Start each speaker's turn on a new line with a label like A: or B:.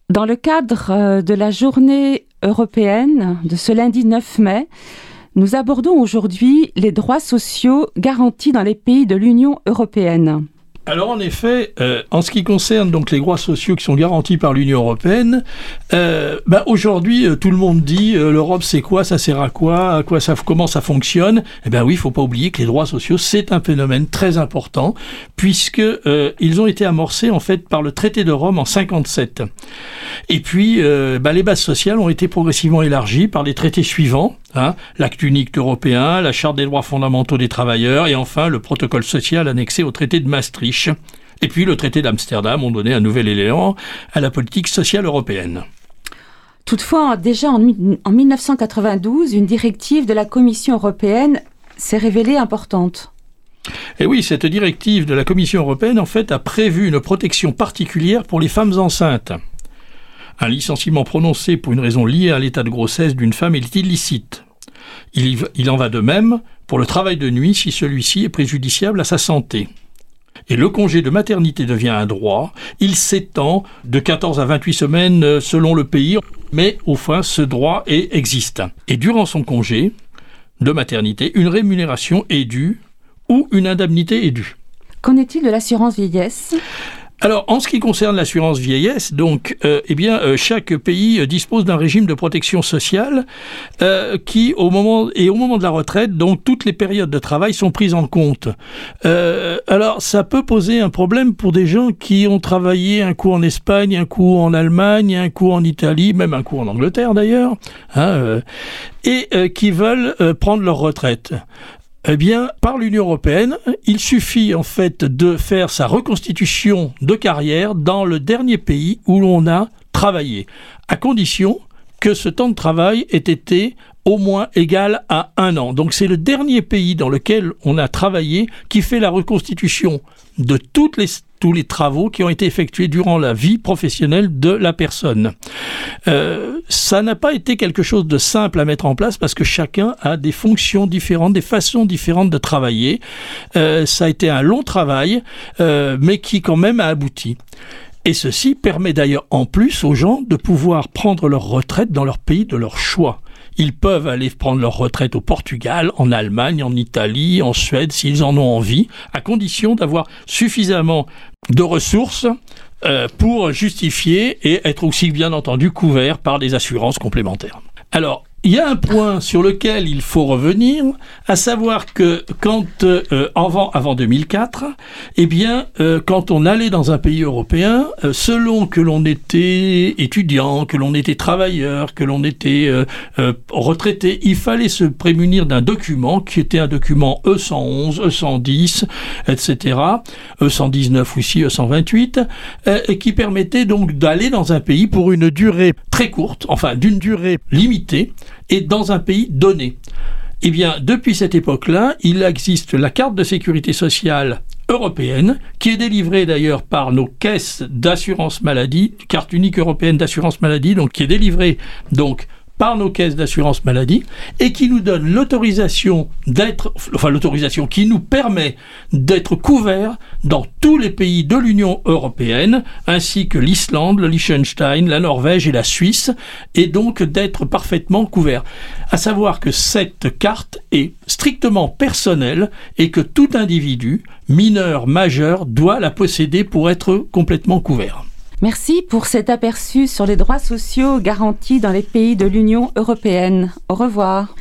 A: Dans le cadre de la journée européenne de ce lundi 9 mai, nous abordons aujourd'hui les droits sociaux garantis dans les pays de l'Union européenne.
B: Alors en effet, en ce qui concerne donc les droits sociaux qui sont garantis par l'Union européenne, aujourd'hui tout le monde dit l'Europe c'est quoi, ça sert à quoi comment ça fonctionne. Eh bien oui, il faut pas oublier que les droits sociaux c'est un phénomène très important puisque ils ont été amorcés en fait par le traité de Rome en 57. Et puis les bases sociales ont été progressivement élargies par les traités suivants. L'acte unique européen, la charte des droits fondamentaux des travailleurs et enfin le protocole social annexé au traité de Maastricht. Et puis le traité d'Amsterdam ont donné un nouvel élément à la politique sociale européenne.
A: Toutefois, déjà en 1992, une directive de la Commission européenne s'est révélée importante.
B: Et oui, cette directive de la Commission européenne en fait a prévu une protection particulière pour les femmes enceintes. Un licenciement prononcé pour une raison liée à l'état de grossesse d'une femme est illicite. Il en va de même pour le travail de nuit si celui-ci est préjudiciable à sa santé. Et le congé de maternité devient un droit. Il s'étend de 14 à 28 semaines selon le pays, mais au fond, ce droit existe. Et durant son congé de maternité, une rémunération est due ou une indemnité est due.
A: Qu'en est-il de l'assurance vieillesse ?
B: Alors, en ce qui concerne l'assurance vieillesse, chaque pays dispose d'un régime de protection sociale qui, au moment de la retraite, donc toutes les périodes de travail sont prises en compte. Alors, ça peut poser un problème pour des gens qui ont travaillé un coup en Espagne, un coup en Allemagne, un coup en Italie, même un coup en Angleterre d'ailleurs, et qui veulent prendre leur retraite. Eh bien, par l'Union européenne, il suffit en fait de faire sa reconstitution de carrière dans le dernier pays où l'on a travaillé, à condition que ce temps de travail ait été au moins égal à 1 an. Donc c'est le dernier pays dans lequel on a travaillé qui fait la reconstitution de tous les travaux qui ont été effectués durant la vie professionnelle de la personne. Ça n'a pas été quelque chose de simple à mettre en place parce que chacun a des fonctions différentes, des façons différentes de travailler. Ça a été un long travail, mais qui quand même a abouti. Et ceci permet d'ailleurs en plus aux gens de pouvoir prendre leur retraite dans leur pays de leur choix. Ils peuvent aller prendre leur retraite au Portugal, en Allemagne, en Italie, en Suède, s'ils en ont envie, à condition d'avoir suffisamment de ressources pour justifier et être aussi bien entendu couverts par des assurances complémentaires. Alors, il y a un point sur lequel il faut revenir, à savoir que avant 2004, quand on allait dans un pays européen, selon que l'on était étudiant, que l'on était travailleur, que l'on était retraité, il fallait se prémunir d'un document qui était un document E111, E110, etc., E119 aussi, E128, et qui permettait donc d'aller dans un pays pour une durée très courte, enfin d'une durée limitée, et dans un pays donné. Eh bien, depuis cette époque-là, il existe la carte de sécurité sociale européenne, qui est délivrée d'ailleurs par nos caisses d'assurance maladie, carte unique européenne d'assurance maladie, donc qui est délivrée par nos caisses d'assurance maladie et qui nous donne l'autorisation qui nous permet d'être couverts dans tous les pays de l'Union européenne, ainsi que l'Islande, le Liechtenstein, la Norvège et la Suisse, et donc d'être parfaitement couverts. À savoir que cette carte est strictement personnelle et que tout individu, mineur, majeur, doit la posséder pour être complètement couvert.
A: Merci pour cet aperçu sur les droits sociaux garantis dans les pays de l'Union européenne. Au revoir.